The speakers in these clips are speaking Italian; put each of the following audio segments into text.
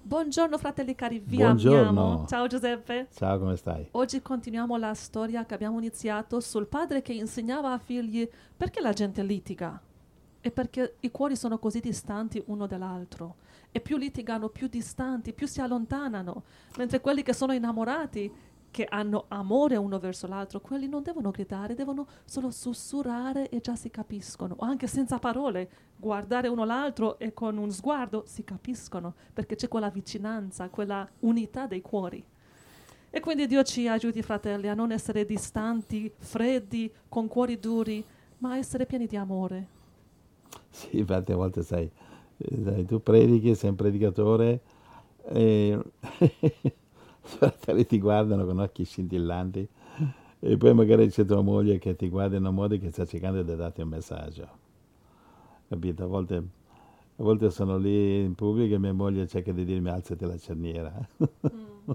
Buongiorno fratelli cari, vi amiamo. Buongiorno, Ciao Giuseppe. ciao, come stai? Oggi continuiamo la storia che abbiamo iniziato sul padre che insegnava ai figli perché la gente litiga e perché i cuori sono così distanti uno dall'altro. E più litigano, più distanti, più si allontanano. Mentre quelli che sono innamorati, che hanno amore uno verso l'altro, quelli non devono gridare, devono solo sussurrare e già si capiscono. O anche senza parole, guardare uno l'altro e con un sguardo si capiscono, perché c'è quella vicinanza, quella unità dei cuori. E quindi Dio ci aiuti, fratelli, a non essere distanti, freddi, con cuori duri, ma a essere pieni di amore. Sì, infatti a volte sai, tu predichi, sei un predicatore e i fratelli ti guardano con occhi scintillanti e poi magari c'è tua moglie che ti guarda in un modo che sta cercando di darti un messaggio, capito? A volte sono lì in pubblico e mia moglie cerca di dirmi alzati la cerniera. Mm.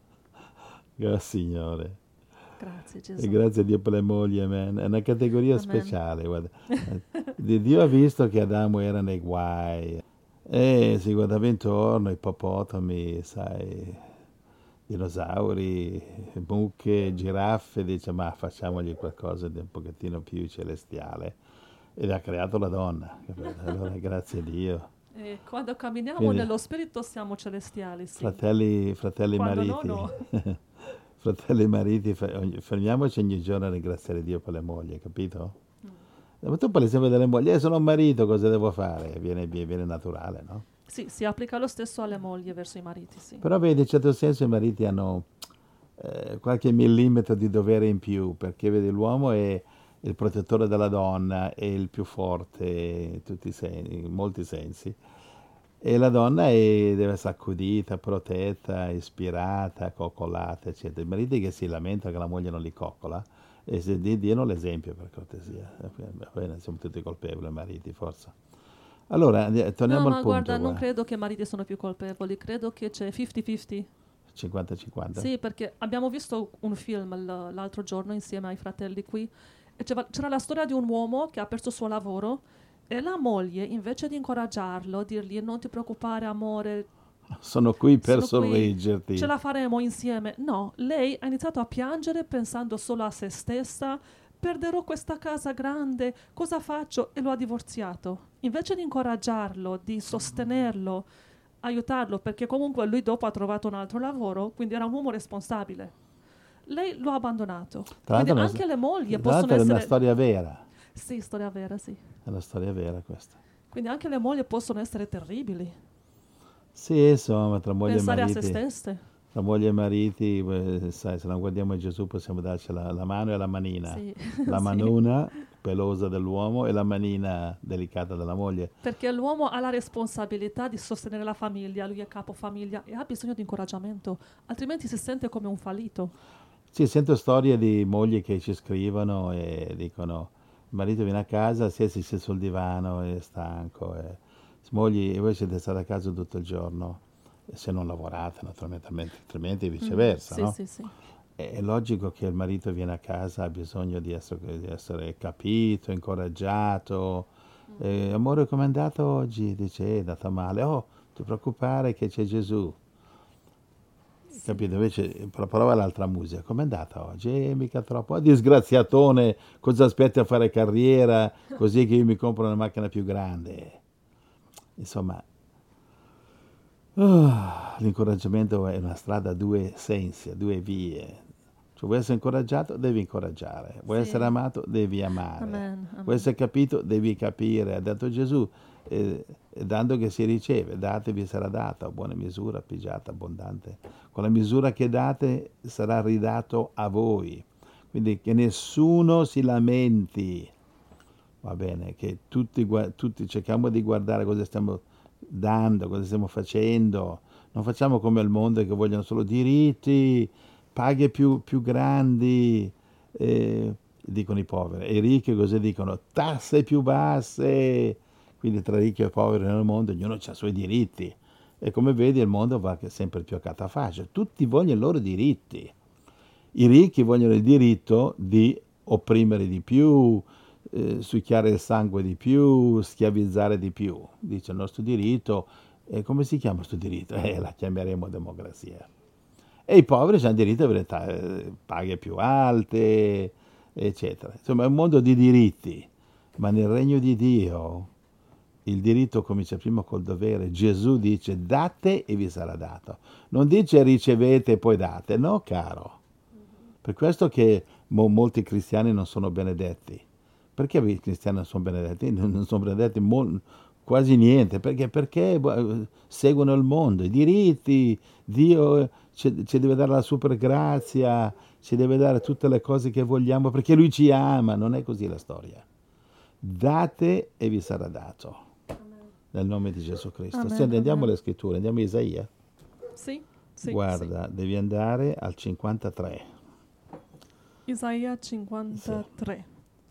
Oh, Signore. Grazie E Gesù. grazie a Dio per le mogli, amen. È una categoria Amen. speciale, guarda. Dio ha visto che Adamo era nei guai e si guardava intorno, ippopotami, sai, dinosauri, mucche, giraffe, dice ma facciamogli qualcosa di un pochettino più celestiale. Ed ha creato la donna, capito? Allora grazie a Dio. E quando camminiamo Quindi, nello spirito siamo celestiali, sì. fratelli Quando no, mariti, no. fratelli mariti, fermiamoci ogni giorno a ringraziare Dio per le mogli, capito? Mm. Ma tu parli sempre delle mogli, sono un marito, cosa devo fare? Viene naturale, no? Sì, si applica lo stesso alle mogli verso i mariti, sì. Però vedi, in certo senso i mariti hanno qualche millimetro di dovere in più, perché vedi, l'uomo è il protettore della donna, è il più forte in molti sensi, e la donna deve essere accudita, protetta, ispirata, coccolata, eccetera. I mariti che si lamentano che la moglie non li coccola, e se diano l'esempio per cortesia. Bene, siamo tutti colpevoli, mariti, forza. Allora, No, torniamo al ma guarda, punto non qua, credo che i mariti sono più colpevoli, credo che c'è 50-50. 50-50. Sì, perché abbiamo visto un film l'altro giorno insieme ai fratelli qui e c'era la storia di un uomo che ha perso il suo lavoro e la moglie, invece di incoraggiarlo, dirgli non ti preoccupare amore, Sono qui per sono qui, ce sorreggerti. la faremo insieme. No, lei ha iniziato a piangere pensando solo a se stessa. Perderò questa casa grande, cosa faccio? E lo ha divorziato. Invece di incoraggiarlo, di sostenerlo, aiutarlo, perché comunque lui dopo ha trovato un altro lavoro, quindi era un uomo responsabile. Lei lo ha abbandonato. Tra Quindi l'altro, anche le mogli tra possono l'altro è una essere... storia vera. Sì, storia vera, sì. È una storia vera questa. Quindi anche le mogli possono essere terribili. Sì, insomma, Pensare a se stesse. tra moglie e mariti, sai, se non guardiamo Gesù possiamo darci la mano e la manina. Sì, La sì. manuna pelosa dell'uomo e la manina delicata della moglie. Perché l'uomo ha la responsabilità di sostenere la famiglia, lui è capofamiglia e ha bisogno di incoraggiamento, altrimenti si sente come un fallito. Sì, sento storie di mogli che ci scrivono e dicono: il marito viene a casa, si sul divano, è stanco. Mogli, e voi siete stati a casa tutto il giorno, e se non lavorate, naturalmente, altrimenti viceversa, Sì, no? sì, sì. È logico che il marito viene a casa, ha bisogno di essere capito, incoraggiato. Amore, com'è andato oggi? Dice, è andata male. Oh, non ti preoccupare che c'è Gesù. Sì. Capito? Invece prova l'altra musica. Com'è andata oggi? Mica troppo. Disgraziatone, cosa aspetti a fare carriera così che io mi compro una macchina più grande? Insomma, l'incoraggiamento è una strada a due sensi, a due vie. Cioè, vuoi essere incoraggiato? Devi incoraggiare. Vuoi essere Sì. amato? Devi amare. Amen, Vuoi amen. essere capito? Devi capire. Ha detto Gesù, dando che si riceve, datevi sarà data, buona misura, pigiata, abbondante. Con la misura che date sarà ridato a voi. Quindi che nessuno si lamenti, va bene, che tutti cerchiamo di guardare cosa stiamo dando, cosa stiamo facendo. Non facciamo come il mondo che vogliono solo diritti, paghe più grandi, dicono i poveri. E i ricchi cosa dicono? Tasse più basse. Quindi tra ricchi e poveri nel mondo ognuno ha i suoi diritti. E come vedi il mondo va sempre più a catafascio. Tutti vogliono i loro diritti. I ricchi vogliono il diritto di opprimere di più, succhiare il sangue di più, schiavizzare di più. Dice il nostro diritto, E come si chiama questo diritto? La chiameremo democrazia. E i poveri hanno diritto ad avere paghe più alte, eccetera. Insomma, è un mondo di diritti, ma nel regno di Dio il diritto comincia prima col dovere. Gesù dice date e vi sarà dato. Non dice ricevete e poi date, no caro. Per questo che molti cristiani non sono benedetti. Perché i cristiani non sono benedetti? Non sono benedetti quasi niente, perché seguono il mondo, i diritti, Dio ci deve dare la super grazia, ci deve dare tutte le cose che vogliamo, perché Lui ci ama, non è così la storia. Date e vi sarà dato, nel nome di Gesù Cristo. Amen, Senti, andiamo amen. alle scritture, andiamo a Isaia. Sì, sì, Guarda, devi andare al 53. sì. Isaia 53.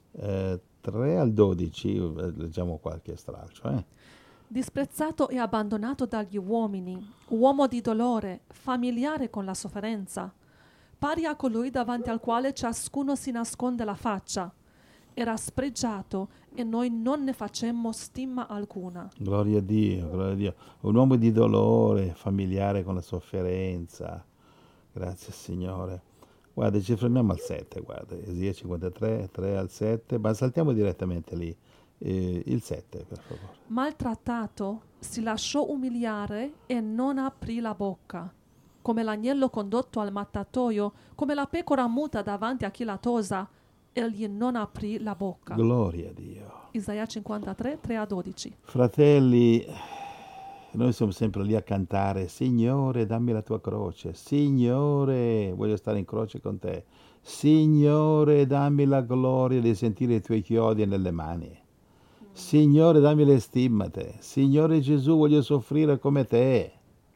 3 al 12, leggiamo qualche stralcio. Disprezzato e abbandonato dagli uomini, uomo di dolore, familiare con la sofferenza, pari a colui davanti al quale ciascuno si nasconde la faccia. Era spregiato e noi non ne facemmo stima alcuna. Gloria a Dio, gloria a Dio. Un uomo di dolore, familiare con la sofferenza. Grazie Signore. Guarda, ci fermiamo al 7, guarda, Isaia 53, 3 al 7, ma saltiamo direttamente lì. Il 7, per favore. Maltrattato, si lasciò umiliare e non aprì la bocca. Come l'agnello condotto al mattatoio, come la pecora muta davanti a chi la tosa, egli non aprì la bocca. Gloria a Dio. Isaia 53, 3 a 12. Fratelli, noi siamo sempre lì a cantare, Signore, dammi la tua croce, Signore, voglio stare in croce con te, Signore, dammi la gloria di sentire i tuoi chiodi nelle mani, Signore, dammi le stimmate, Signore Gesù, voglio soffrire come te.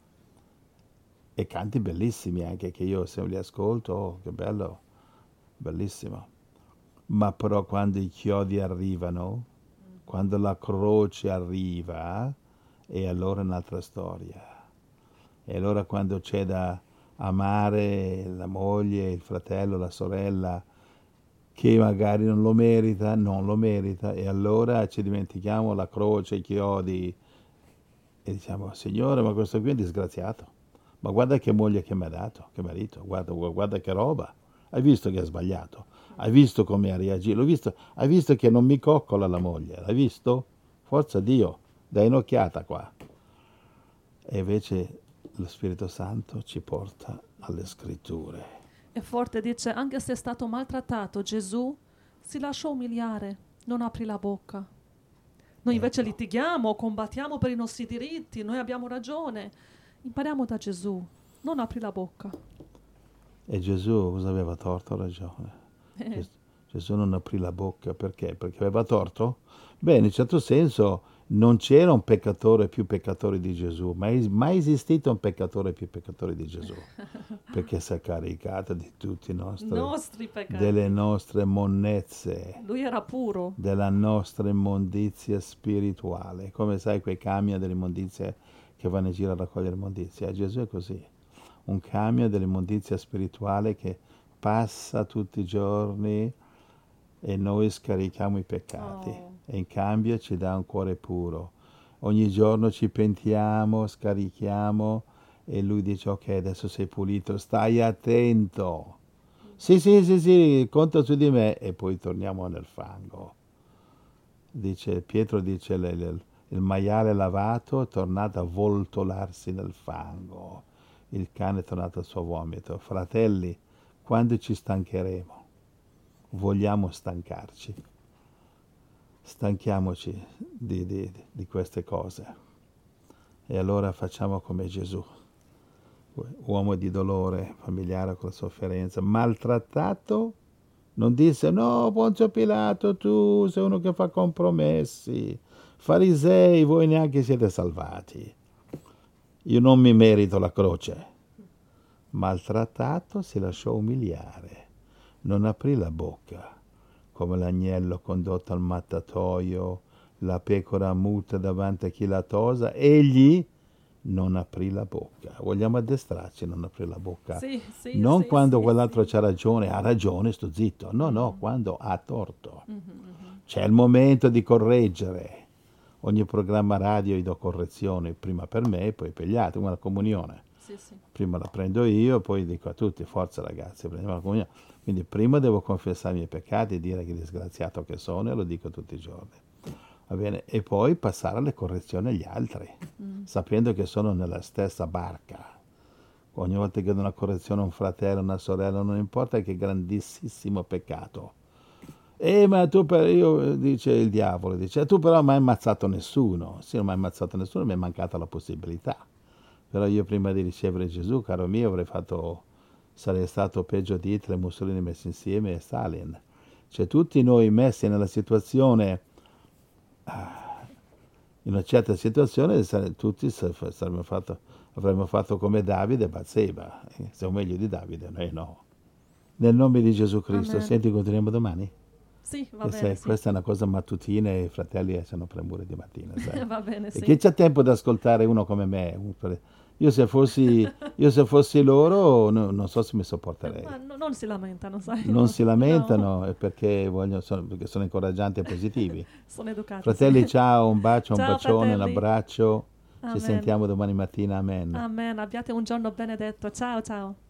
E canti bellissimi anche, che io se li ascolto, oh, che bello, bellissimo. Ma però quando i chiodi arrivano, quando la croce arriva, e allora è un'altra storia. E allora quando c'è da amare la moglie, il fratello, la sorella, che magari non lo merita, e allora ci dimentichiamo la croce, i chiodi, e diciamo, Signore, ma questo qui è disgraziato. Ma guarda che moglie che mi ha dato, che marito, guarda che roba. Hai visto che ha sbagliato? Hai visto come ha reagito? Hai visto che non mi coccola la moglie? Hai visto? Forza Dio, dai un'occhiata qua. E invece lo Spirito Santo ci porta alle scritture. E forte dice, anche se è stato maltrattato, Gesù si lasciò umiliare, non aprì la bocca. Noi invece litighiamo, combattiamo per i nostri diritti, noi abbiamo ragione. Impariamo da Gesù, non apri la bocca. E Gesù cosa aveva torto o ragione? Gesù non aprì la bocca perché? Perché aveva torto? Beh, in un certo senso non c'era un peccatore più peccatore di Gesù, ma è mai esistito un peccatore più peccatore di Gesù, perché si è caricato di tutti i nostri peccati, delle nostre monnezze. Lui era puro. Della nostra immondizia spirituale. Come sai quei camion dell'immondizia che vanno in giro a raccogliere immondizia? Gesù è così, un camion dell'immondizia spirituale che passa tutti i giorni e noi scarichiamo i peccati e in cambio ci dà un cuore puro. Ogni giorno ci pentiamo, scarichiamo e lui dice ok, adesso sei pulito, stai attento. Sì, conta su di me e poi torniamo nel fango. Pietro dice il maiale lavato è tornato a voltolarsi nel fango, il cane è tornato al suo vomito. Fratelli, quando ci stancheremo, vogliamo stancarci, stanchiamoci di queste cose e allora facciamo come Gesù, uomo di dolore, familiare con la sofferenza, maltrattato, non disse no Ponzio Pilato, tu sei uno che fa compromessi, farisei, voi neanche siete salvati, io non mi merito la croce. Maltrattato si lasciò umiliare, non aprì la bocca, come l'agnello condotto al mattatoio, la pecora muta davanti a chi la tosa, egli non aprì la bocca. Vogliamo addestrarci a non aprire la bocca? Non quando quell'altro c'ha ragione, ha ragione, sto zitto. No, quando ha torto. C'è il momento di correggere. ogni programma radio io do correzione, prima per me e poi per gli altri, come la comunione. Sì, sì. Prima la prendo io, poi dico a tutti, forza ragazzi, prendiamo la comunione. Quindi prima devo confessare i miei peccati e dire che disgraziato che sono, e lo dico tutti i giorni. Va bene? E poi passare alle correzioni agli altri, sapendo che sono nella stessa barca. Ogni volta che do una correzione a un fratello, una sorella, non importa che grandissimo peccato. Ma tu dice il diavolo, dice, tu però non mi hai ammazzato nessuno. Sì, non mi hai ammazzato nessuno, mi è mancata la possibilità. Però io prima di ricevere Gesù, caro mio, sarei stato peggio di Hitler, Mussolini messi insieme e Stalin. Cioè tutti noi messi nella situazione, in una certa situazione, tutti avremmo fatto come Davide e Batseba. Siamo meglio di Davide, noi no. Nel nome di Gesù Cristo, Amen. senti, continuiamo domani? Sì, va bene, sì. Questa è una cosa mattutina e i fratelli hanno premure di mattina, sai? Va bene, E sì. chi c'ha tempo di ascoltare uno come me? Io se fossi loro non so se mi sopporterei. Ma non si lamentano, sai? Non si No. lamentano perché perché sono incoraggianti e positivi. Sono educati. Fratelli, sì. ciao, un bacio, un Ciao, bacione, un fratelli. abbraccio. Ci Amen. sentiamo domani mattina, amen. Amen. Abbiate un giorno benedetto. Ciao, ciao.